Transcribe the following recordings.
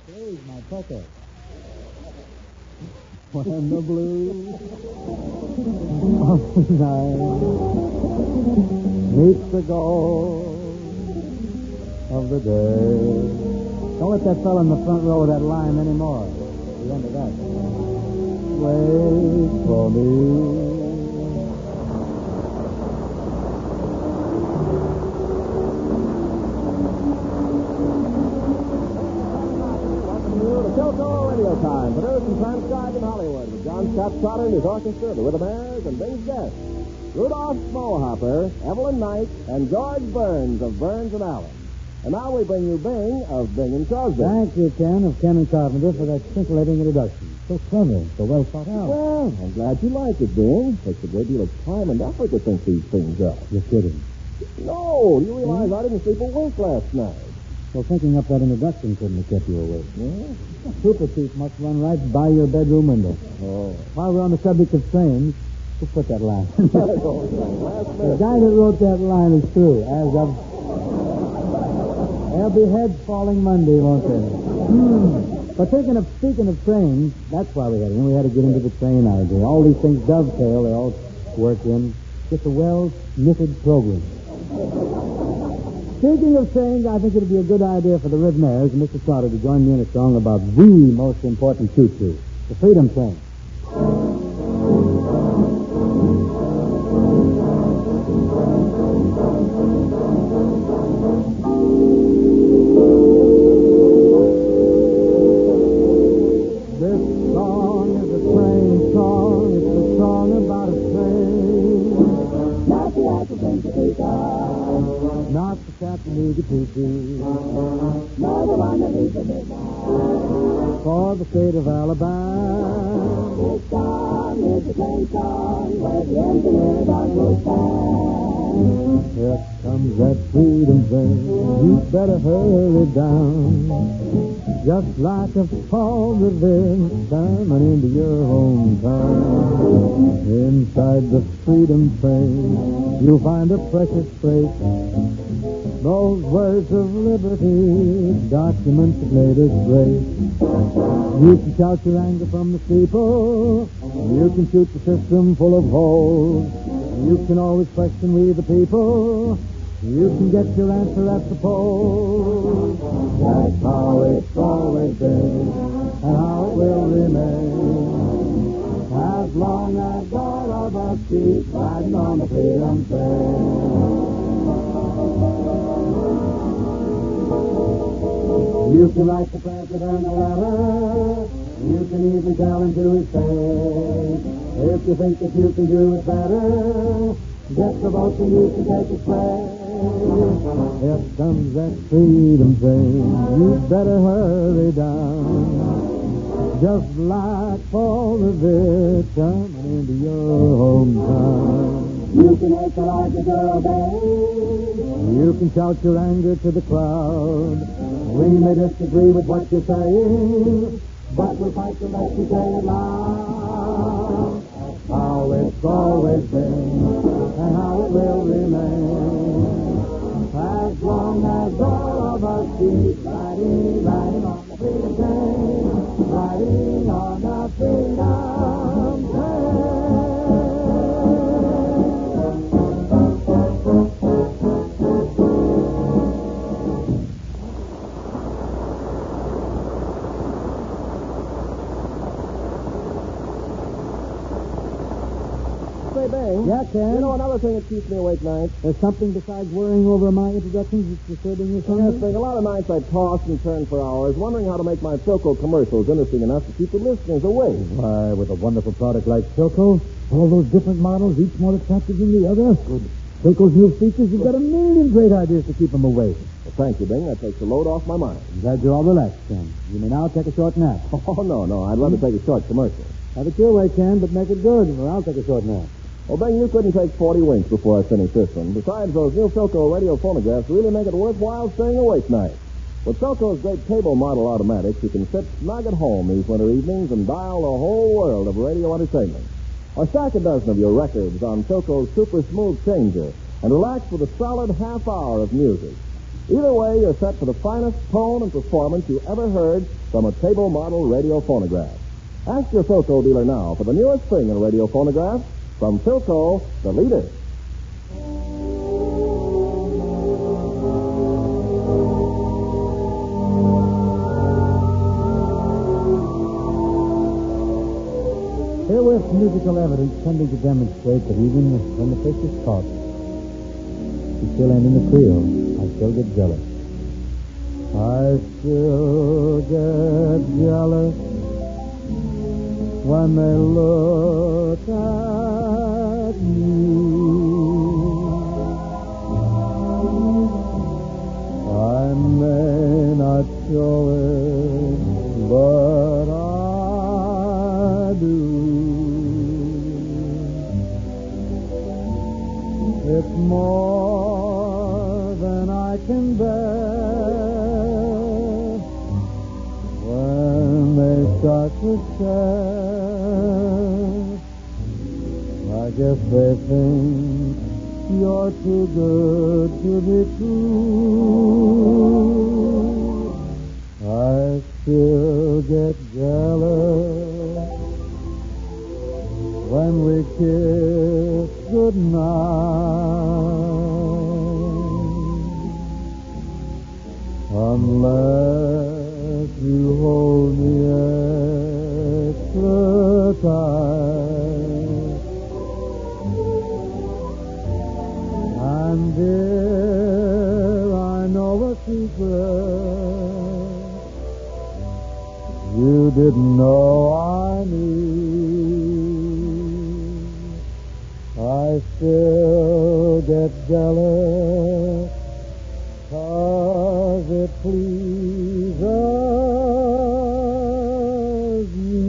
Please, my poker. When the blues of the night meets the gold of the day. Don't let that fellow in the front row of that line anymore. The end of that. Wait for me. Time, produced and transcribed in Hollywood with John Scott Trotter and his orchestra, the Rhythmaires, and Bing's guests, Rudolph Smallhopper, Evelyn Knight, and George Burns of Burns and Allen. And now we bring you Bing of Bing and Crosby. Thank you, Ken, of Ken and Carpenter, for that scintillating introduction. So clever, so well thought out. Well, I'm glad you like it, Bing. Takes a great deal of time and effort to think these things up. You're kidding. No, you realize I didn't sleep a wink last night. Well, thinking up that introduction couldn't have kept you awake. Yeah? Super Chief must run right by your bedroom window. Oh. While we're on the subject of trains, who put that line? The guy that wrote that line is through. As of... There'll be heads falling Monday, won't there? But speaking of trains, that's why we had it. We had to get into the train idea. All these things dovetail. They all work in. Just a well-knitted program. Speaking of trains, I think it would be a good idea for the Rhythmaires and Mr. Trotter to join me in a song about the most important choo-choo, the Freedom Train. This song is a train song. It's a song about a train. Not the African Topeka. Not the Chattanooga Tookie. Nor the one that leads a big for the state of Alabama. This song is a train song where the engineers are so fast. Here comes that freedom train. You better hurry down. Just like a fall Revere coming into your hometown. Inside the freedom train, you'll find a precious freight. Those words of liberty, documents that made us great. You can shout your anger from the steeple. You can shoot the system full of holes. You can always question we the people. You can get your answer at the polls. That's how it's always been, and how it will remain, as long as all of us keep riding on the freedom train. You can write the president a letter. You can even tell him to his face. If you think that you can do it better, get the vote and you can take its place. Here comes that freedom train. You better hurry down. Just like Paul Revere coming into your hometown. You can make the larger girl obey. You can shout your anger to the crowd. We may disagree with what you're saying, but we'll fight to make you say it loud. That's how it's always been, and how it will remain, as long as all of us keep riding on the freedom train, riding on the freedom train. Say, Bing. Yeah, Ken? You know another thing that keeps me awake nights? There's something besides worrying over my introductions that's disturbing you so Yes, much? Bing, a lot of nights I toss and turn for hours, wondering how to make my Philco commercials interesting enough to keep the listeners awake. Why, with a wonderful product like Philco, all those different models, each more attractive than the other. Good. Philco's new features, you've got a million great ideas to keep them awake. Well, thank you, Bing. That takes the load off my mind. I'm glad you're all relaxed, Ken. You may now take a short nap. Oh, no. I'd love to take a short commercial. Have it your way, Ken, but make it good, or I'll take a short nap. Well, Bing, you couldn't take 40 winks before I finish this one. Besides, those new Philco radio phonographs really make it worthwhile staying awake nights. With Philco's great table model automatics, you can sit snug at home these winter evenings and dial the whole world of radio entertainment. Or stack a dozen of your records on Philco's super smooth changer and relax with a solid half hour of music. Either way, you're set for the finest tone and performance you ever heard from a table model radio phonograph. Ask your Philco dealer now for the newest thing in radio phonograph from Philco, the leader. Herewith musical evidence tending to demonstrate that even when the fish is caught, you still end in the Creole. I still get jealous. I still get jealous when they look at you. I may not show it, but I do. It's more than I can bear when they start to stare. I guess they think you're too good to be true. I still get jealous when we kiss goodnight. Unless you hold me extra tight. And dear, I know a secret you didn't know I knew. I still get jealous 'cause it pleases you.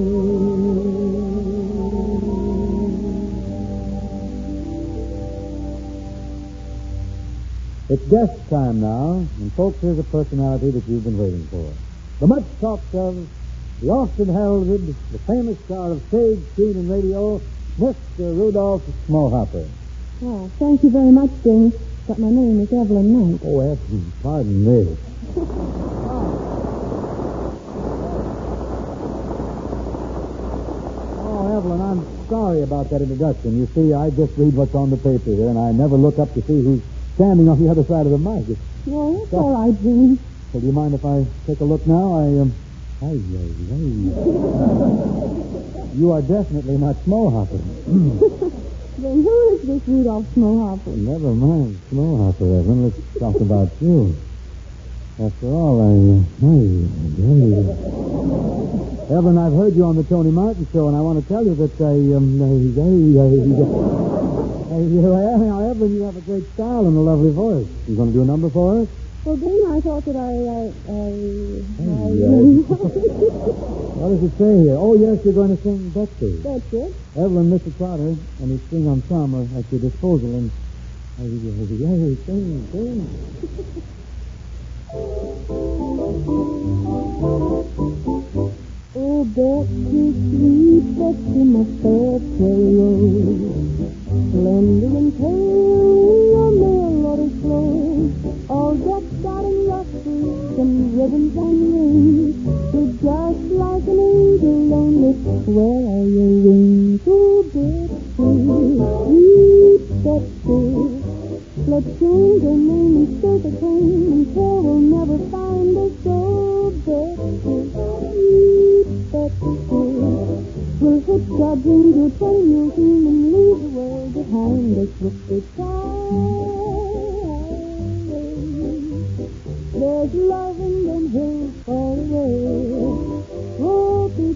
It's guest time now, and folks, here's a personality that you've been waiting for. The much talked of, the often heralded, the famous star of stage, screen, and radio, Mr. Rudolph Smallhopper. Oh, thank you very much, Ding. But my name is Evelyn Knight. Oh, pardon me. Oh, Evelyn, I'm sorry about that introduction. You see, I just read what's on the paper here, and I never look up to see who's standing on the other side of the mic. No, it's all right, Jimmy. Well, do you mind if I take a look now? You are definitely not Smallhopper. Then who is this Rudolph Smallhopper? Never mind Smallhopper, Evelyn. Let's talk about you. After all, Evelyn, I've heard you on the Tony Martin show, and I want to tell you that Evelyn, you have a great style and a lovely voice. You going to do a number for us? Well, Dean, I thought that What does it say here? Oh, yes, you're going to sing Betsy. That's it. Evelyn, Mr. Trotter, and his string ensemble at your disposal, and sing. Oh, Betsy, sweet Betsy, my fair prairie, slender and pale, your melody flows, all decked out in ruffles and ribbons and rings. You're just like an angel, only where are your wings? Oh, Betsy, sweet Betsy, let's sing your name and stay the pain, and care will never find us. Oh, Betsy, sweet Betsy, we'll hitch our dreams, we'll train your team, and leave the world behind us with the time. There's love in them hills far away. Won't be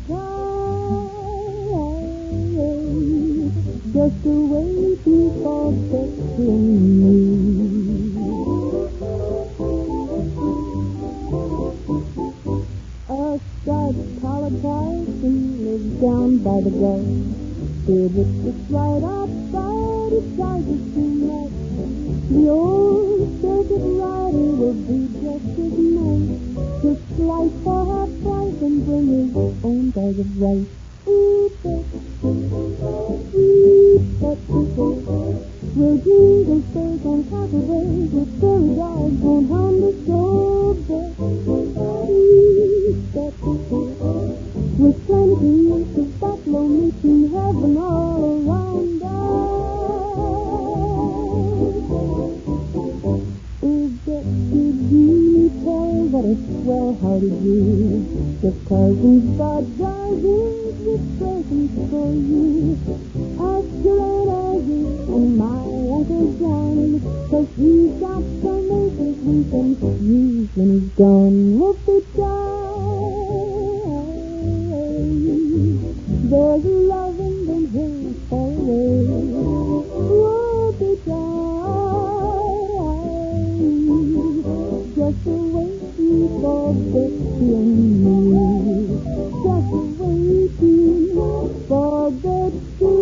tired. Just a waiting for Betsy and me. A striped collared Tyson lives down by the gulf. Here it's right outside his sizes too much. The old circuit rider will be just as nice. Just slice for half price and bring his own bag of rice. Ooh, Betsy, we'll jingle spurs on copper ways with fairy dogs won't what a swell-hearted you. The cousins got dozens with presents for you. Ask your Aunt Aggie and my Uncle John, 'cause he's got some acres we can use when he's gone. Whoopie-die, there's love in them hills far away. Whoopie-die, just waiting for Betsy and me. Just waiting for Betsy and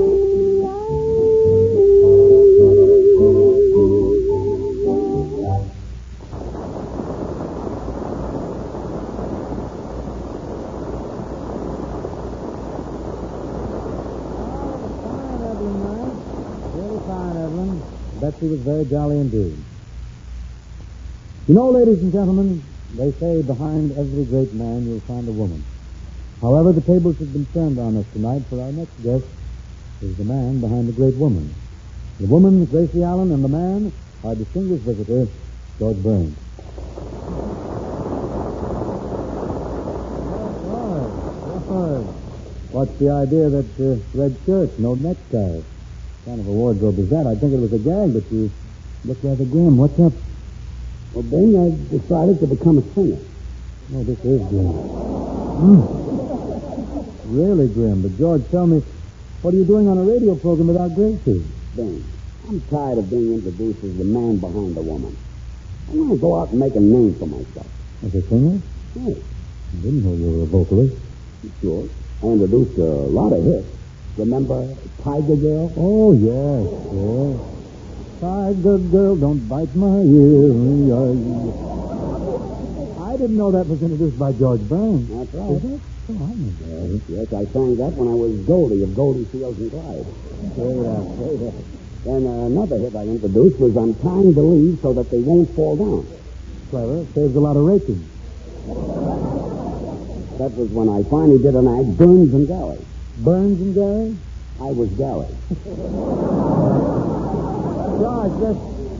Betsy was very jolly indeed. You know, ladies and gentlemen, they say behind every great man you'll find a woman. However, the tables have been turned on us tonight, for our next guest is the man behind the great woman. The woman is Gracie Allen, and the man, our distinguished visitor, George Burns. What's the idea that red shirt, no necktie? What kind of a wardrobe is that? I think it was a gag, but you look rather grim. What's up? Well, Bing, I decided to become a singer. Oh, this is grim. Really grim. But, George, tell me, what are you doing on a radio program without Gracie? Bing, I'm tired of being introduced as the man behind the woman. I want to go out and make a name for myself. As a singer? Yes. I didn't know you were a vocalist. Sure. I introduced a lot of hits. Remember Tiger Girl? Oh, yes, yes. Tiger Girl, don't bite my ear. I didn't know that was introduced by George Burns. That's right. Oh, Yes, I sang that when I was Goldie of Goldie Fields and Clyde. Then another hit I introduced was I'm Trying to Leave So That They Won't Fall Down. Clever. Saves a lot of raking. That was when I finally did an act, Burns and Gary. Burns and Gary? I was Gary. George, just...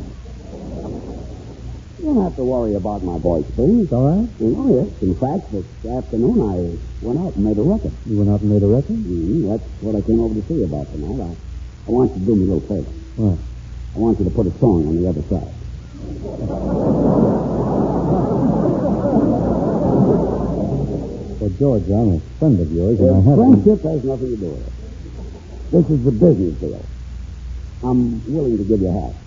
You don't have to worry about my voice, Bing. It's all right? Oh, yes. In fact, this afternoon I went out and made a record. You went out and made a record? That's what I came over to see you about tonight. I want you to do me a little favor. What? I want you to put a song on the other side. Well, George, I'm a friend of yours, and I have... Friendship has nothing to do with it. This is a business deal. I'm willing to give you half.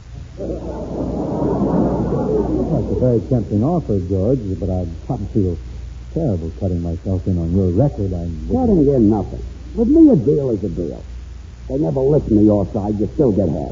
Well, it's a very tempting offer, George, but I'd feel terrible cutting myself in on your record. Cutting in nothing. With me, a deal is a deal. They never listen to your side, you still get half.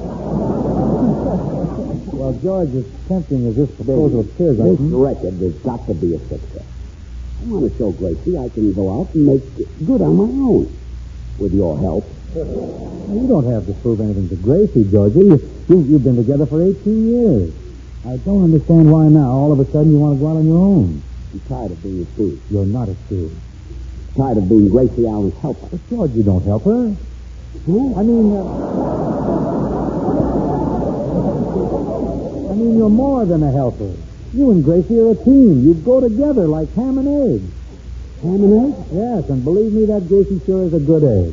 Well, George, as tempting as this proposal appears, this record has got to be a success. I want to show Gracie I can go out and make good on my own. With your help. You don't have to prove anything to Gracie, Georgie. You've been together for 18 years. I don't understand why now, all of a sudden, you want to go out on your own. I'm tired of being a Steve. You're not a Steve. Tired of being Gracie Allen's helper. But, George, you don't help her. Huh? I mean, you're more than a helper. You and Gracie are a team. You go together like ham and eggs. Ham and eggs? Yes, and believe me, that Gracie sure is a good egg.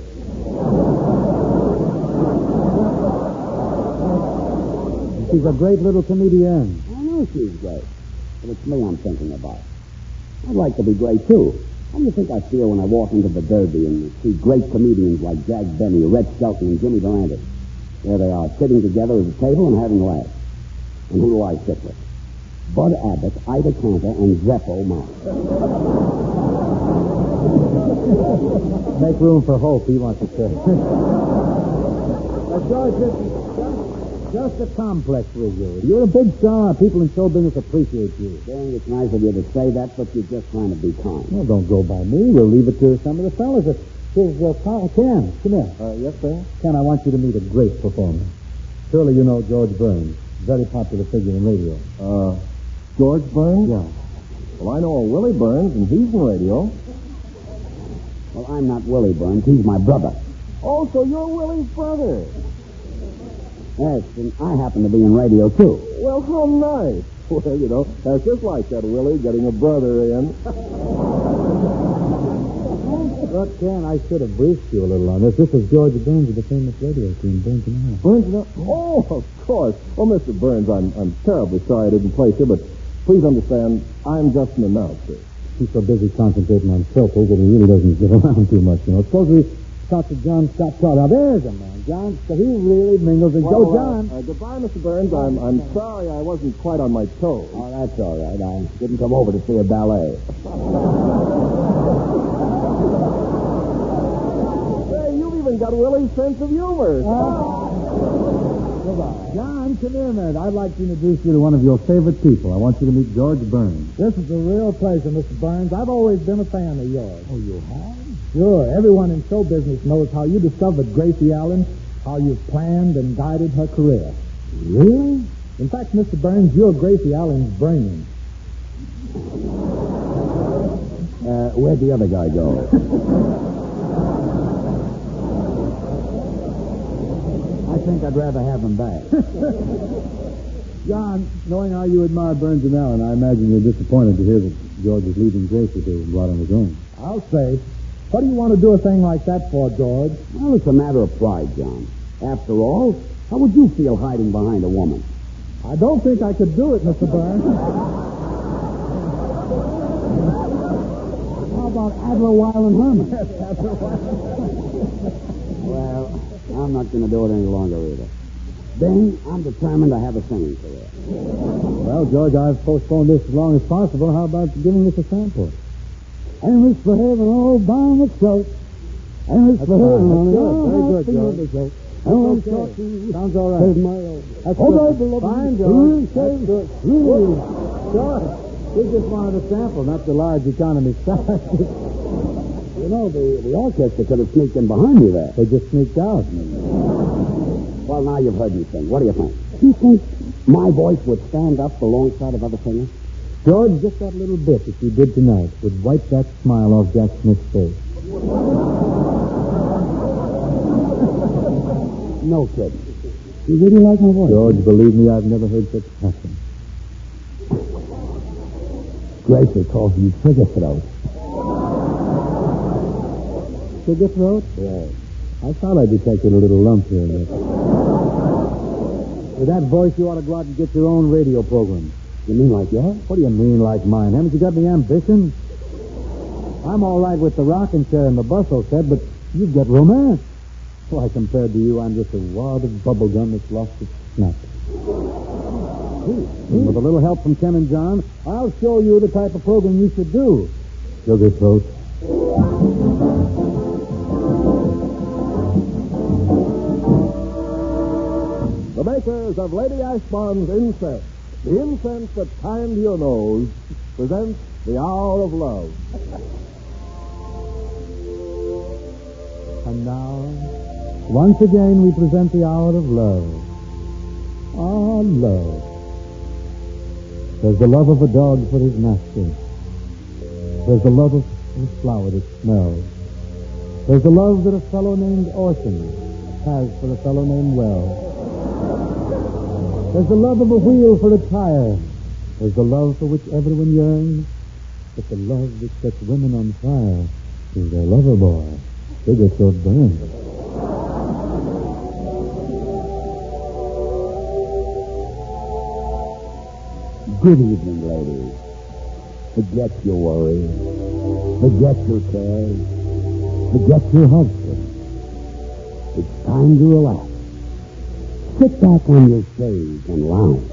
She's a great little comedian. I know she's great. But it's me I'm thinking about. I'd like to be great, too. How do you think I feel when I walk into the Derby and see great comedians like Jack Benny, Red Skelton, and Jimmy Durante? There they are, sitting together at a table and having laughs. And who do I sit with? Bud Abbott, Ida Cantor, and Zeppo Mark. Make room for Hope, he wants to say. But George, this is just a complex with you. You're a big star. People in show business appreciate you. Dang, it's nice of you to say that, but you're just trying to be kind. Well, don't go by me. We'll leave it to some of the fellas. Here's Ken. Come here. Yes, sir? Ken, I want you to meet a great performer. Surely you know George Burns. Very popular figure in radio. George Burns? Yeah. Well, I know a Willie Burns, and he's in radio. Well, I'm not Willie Burns. He's my brother. Oh, so you're Willie's brother. Yes, and I happen to be in radio, too. Well, how nice. Well, that's just like that, Willie, getting a brother in. Look, Ken, I should have briefed you a little on this. This is George Burns of the famous radio team, Burns and Allen. Burns? Oh, of course. Oh, Mr. Burns, I'm terribly sorry I didn't place you, but please understand, I'm just an announcer. He's so busy concentrating on circles that he really doesn't get around too much, Suppose we talk to John Scott Trout. Now, there's a man, John. So he really mingles. And Joe John. Goodbye, Mr. Burns. I'm sorry I wasn't quite on my toes. Oh, that's all right. I didn't come over to see a ballet. You've even got Willie's sense of humor. John, come here a minute. I'd like to introduce you to one of your favorite people. I want you to meet George Burns. This is a real pleasure, Mr. Burns. I've always been a fan of yours. Oh, you have? Sure. Everyone in show business knows how you discovered Gracie Allen, how you've planned and guided her career. Really? In fact, Mr. Burns, you're Gracie Allen's brain. Where'd the other guy go? I think I'd rather have him back. John, knowing how you admire Burns and Allen, I imagine you're disappointed to hear that George is leaving Gracie to go out on his own. I'll say. What do you want to do a thing like that for, George? Well, it's a matter of pride, John. After all, how would you feel hiding behind a woman? I don't think I could do it, Mr. Burns. How about Adler, Weil, and Herman? Well, I'm not going to do it any longer either. Bing, I'm determined to have a singing career. Well, George, I've postponed this as long as possible. How about giving us a sample? And it's for heaven all by myself. And it's for heaven all very good, George. I want to talk to you. Sounds all right. Save my own. That's All good. right, beloved. Fine, George. That's good. George, we just wanted a sample, not the large economy size. You know, the orchestra could have sneaked in behind me there. They just sneaked out. Well, now you've heard me sing. What do you think? Do you think my voice would stand up alongside of other singers? George, just that little bit that you did tonight would wipe that smile off Jack Smith's face. No kidding. You really like my voice? George, believe me, I've never heard such passion. Gracie calls you sugar throat. Sugar throat? Yeah. I thought I detected a little lump here and there. With that voice, you ought to go out and get your own radio program. You mean like yours? What do you mean like mine? Haven't you got any ambition? I'm all right with the rocking chair and the bustle set, but you've got romance. Why, compared to you, I'm just a wad of bubble gum that's lost its snap. And with a little help from Ken and John, I'll show you the type of program you should do. Sugar throat. The makers of Lady Ashbond's incense, the incense that kind to your nose, presents The Hour of Love. And now, once again, we present the hour of love. Ah, love. There's the love of a dog for his master. There's the love of a flower that smells. There's the love that a fellow named Orson has for a fellow named Wells. There's the love of a wheel for a tire. There's the love for which everyone yearns. But the love that sets women on fire is their lover boy, Sugar Throat Burns. Good evening, ladies. Forget your worries. Forget your cares. Forget your husband. It's time to relax. Sit back on your chaise and lounge.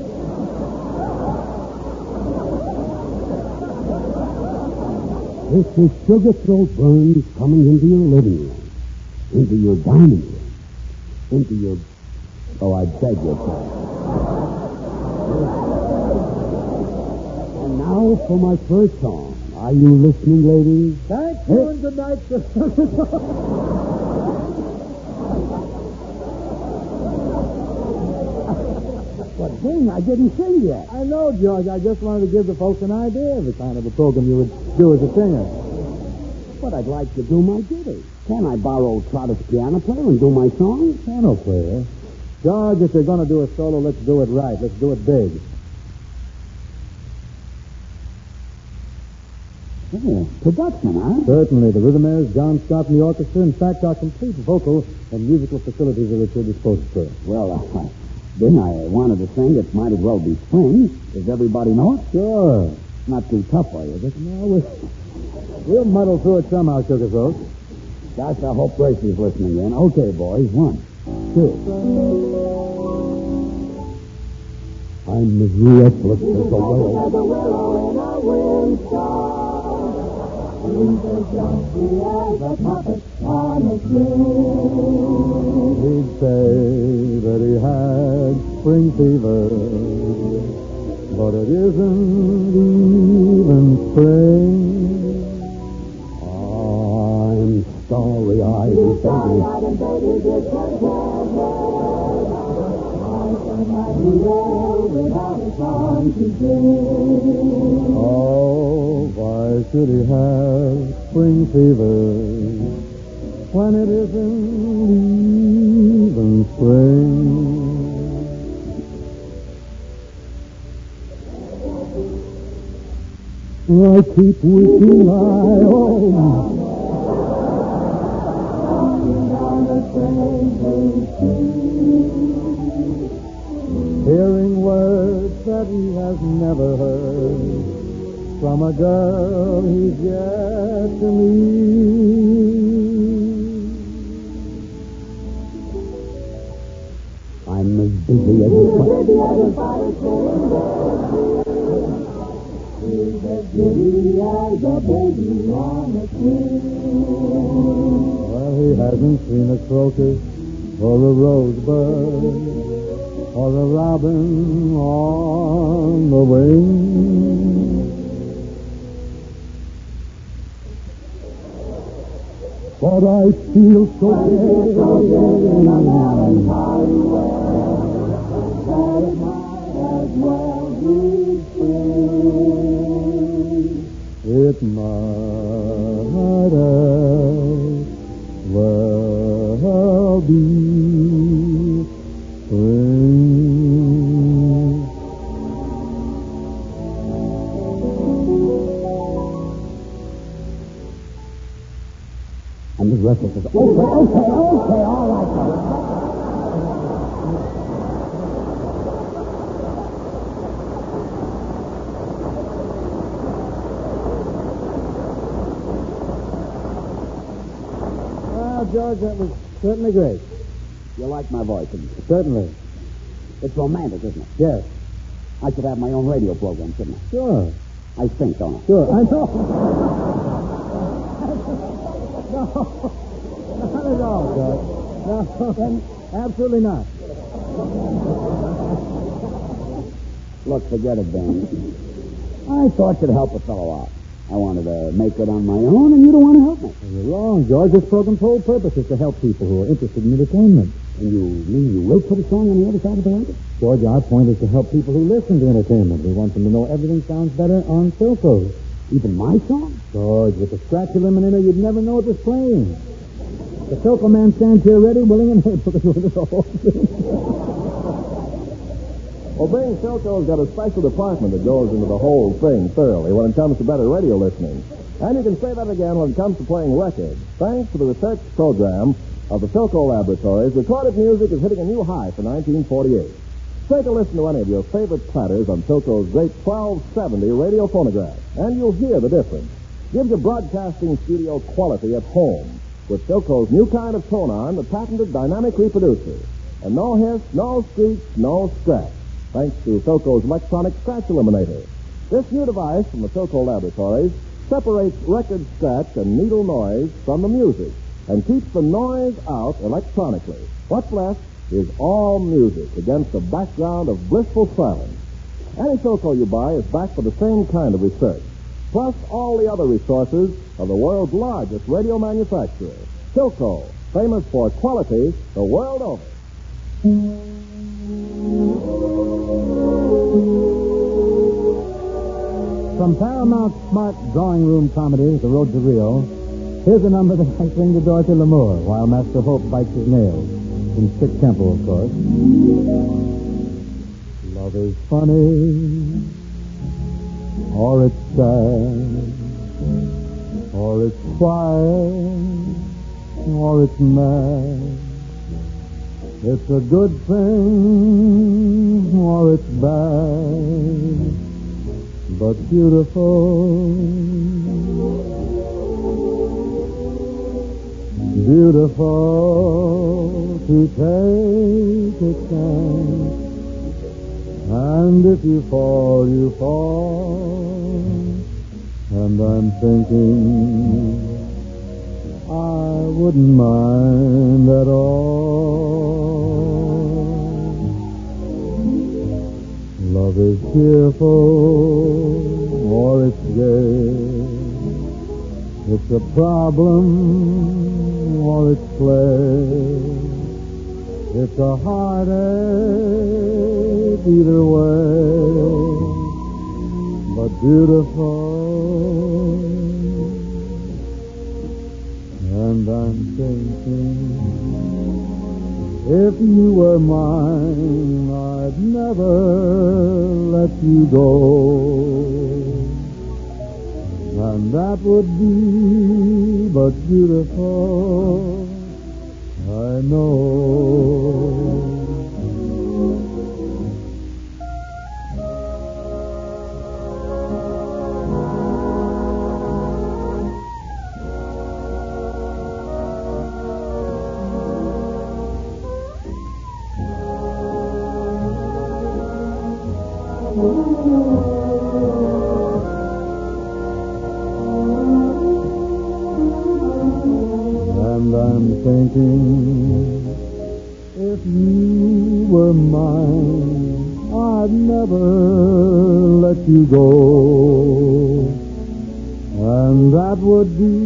This is Sugar Throat Burns coming into your living room, into your dining room, into your... Oh, I beg your pardon. And now for my first song. Are you listening, ladies? Thank you and good night, sir. But, Bing, I didn't sing yet. I know, George. I just wanted to give the folks an idea of the kind of a program you would do as a singer. But I'd like to do my duty. Can I borrow Trotter's piano player and do my song? Piano player? George, if you're going to do a solo, let's do it right. Let's do it big. Oh, production, huh? Certainly. The Rhythmaires, John Scott, and the orchestra, in fact, are complete vocal and musical facilities are at your disposal, sir. Well, Ben, I wanted to sing. It might as well be spring. Does everybody know it? Sure. Not too tough for you, is it? No, we'll muddle through it somehow, Sugar Throat. Gosh, I hope Gracie's listening in. Okay, boys, 1, 2. I'm as restless as a willow. The willow in a windstorm. He's as jumpy as a puppet on a string. He'd say that he had spring fever, but it isn't even spring. I'm starry-eyed and baby. Oh, why should he have spring fever when it isn't even spring? I keep wishing I owned hearing words that he has never heard from a girl he's yet to meet. I'm as busy as a He's as giddy as a baby on a swing. Well, he hasn't seen a crocus or a rosebud or a robin on the wing. But I feel so gay. It might as well be spring. I'm as restless as... Okay, all right, fellas. George, that was certainly great. You like my voice, didn't you? Certainly. It's romantic, isn't it? Yes. I should have my own radio program, shouldn't I? Sure. I think, don't I? Sure. I know. No. Not at all, George. No, absolutely not. Look, forget it, Ben. I thought you'd help a fellow out. I wanted to make it on my own, and you don't want to help me. You're wrong, George. This program's whole purpose is to help people who are interested in entertainment. And you mean you will put a song on the other side of the radio? George, our point is to help people who listen to entertainment. We want them to know everything sounds better on Philco. Even my song? George, with the scratch eliminator, you'd never know it was playing. The Philco man stands here ready, willing, and able to do the whole thing. Well, Bing Philco's got a special department that goes into the whole thing thoroughly when it comes to better radio listening. And you can say that again when it comes to playing records. Thanks to the research program of the Philco Laboratories, recorded music is hitting a new high for 1948. Take a listen to any of your favorite platters on Philco's great 1270 radio phonograph, and you'll hear the difference. Gives you broadcasting studio quality at home with Philco's new kind of tone-on, the patented dynamic reproducer. And no hiss, no screech, no scratch. Thanks to Philco's electronic scratch eliminator. This new device from the Philco Laboratories separates record scratch and needle noise from the music and keeps the noise out electronically. What's left is all music against a background of blissful silence. Any Philco you buy is backed by the same kind of research, plus all the other resources of the world's largest radio manufacturer, Philco, famous for quality the world over. From Paramount Smart Drawing Room Comedy, The Road to Rio, here's a number that I sing to Dorothy Lamour while Master Hope bites his nails. In strict tempo, of course. Love is funny, or it's sad. or it's fire, or it's mad. It's a good thing, or it's bad, but beautiful. Beautiful to take a chance. And if you fall, you fall. And I'm thinking I wouldn't mind at all. Love is cheerful or it's gay. It's a problem or it's play. It's a heartache either way, but beautiful. And I'm thinking, if you were mine, I'd never let you go. And that would be but beautiful, I know. And I'm thinking, if you were mine, I'd never let you go. And that would be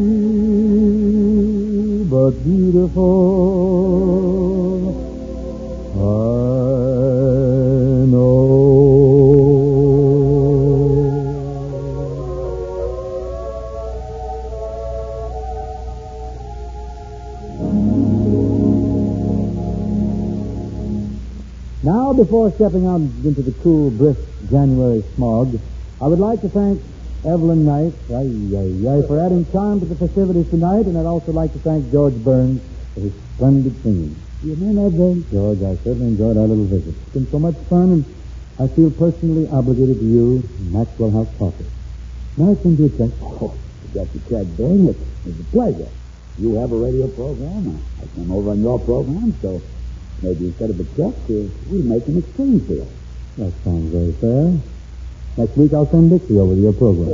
but beautiful, I know. Now, before stepping out into the cool, brisk January smog, I would like to thank Evelyn Knight for adding charm to the festivities tonight, and I'd also like to thank George Burns for his splendid singing. You mean that, George? I certainly enjoyed our little visit. It's been so much fun, and I feel personally obligated to you, Maxwell House Coffee. Now I send you a check. Oh, you got your check, Ben. It's a pleasure. You have a radio program. I come over on your program, so maybe instead of a check, we'll make an exchange deal. That sounds very fair. Next week I'll send Dixie over to your program.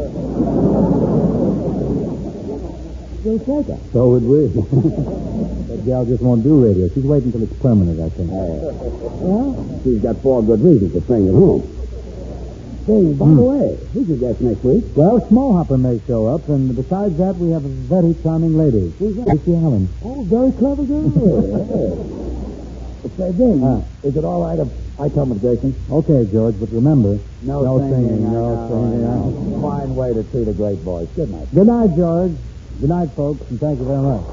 You'll take her. So would we. That gal just won't do radio. She's waiting until it's permanent, I think. Well, she's got 4 good reasons to stay at home. Say, by the way, who's your guest next week? Well, Smallhopper may show up, and besides that, we have a very charming lady. Who's that? Dixie Allen. Oh, very clever girl. Say, Ben, is it all right if I come with Jason? Okay, George, but remember, No singing. no singing. I know. Fine way to treat a great voice. Good night. Good night, George. Good night, folks, and thank you very much.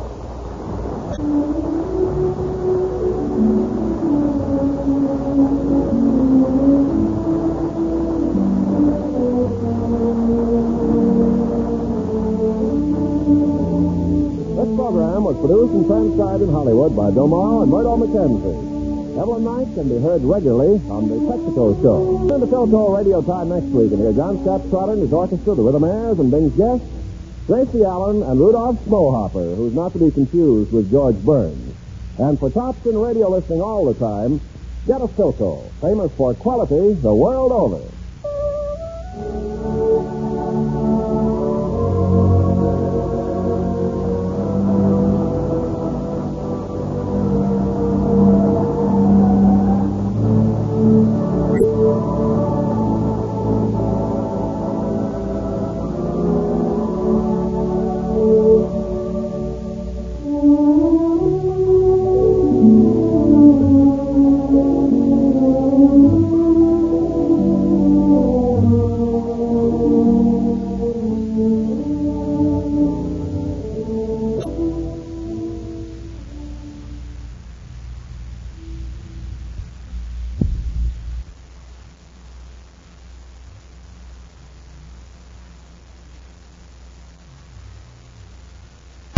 This program was produced and transcribed in Hollywood by Bill Morrow and Murdo McKenzie. Evelyn Knight can be heard regularly on the Texaco Show. Turn to Philco Radio Time next week and hear John Scott Trotter and his orchestra, the Rhythmaires, and Bing's guests, Gracie Allen and Rudolph Smallhopper, who's not to be confused with George Burns. And for tops in radio listening all the time, get a Philco, famous for quality the world over.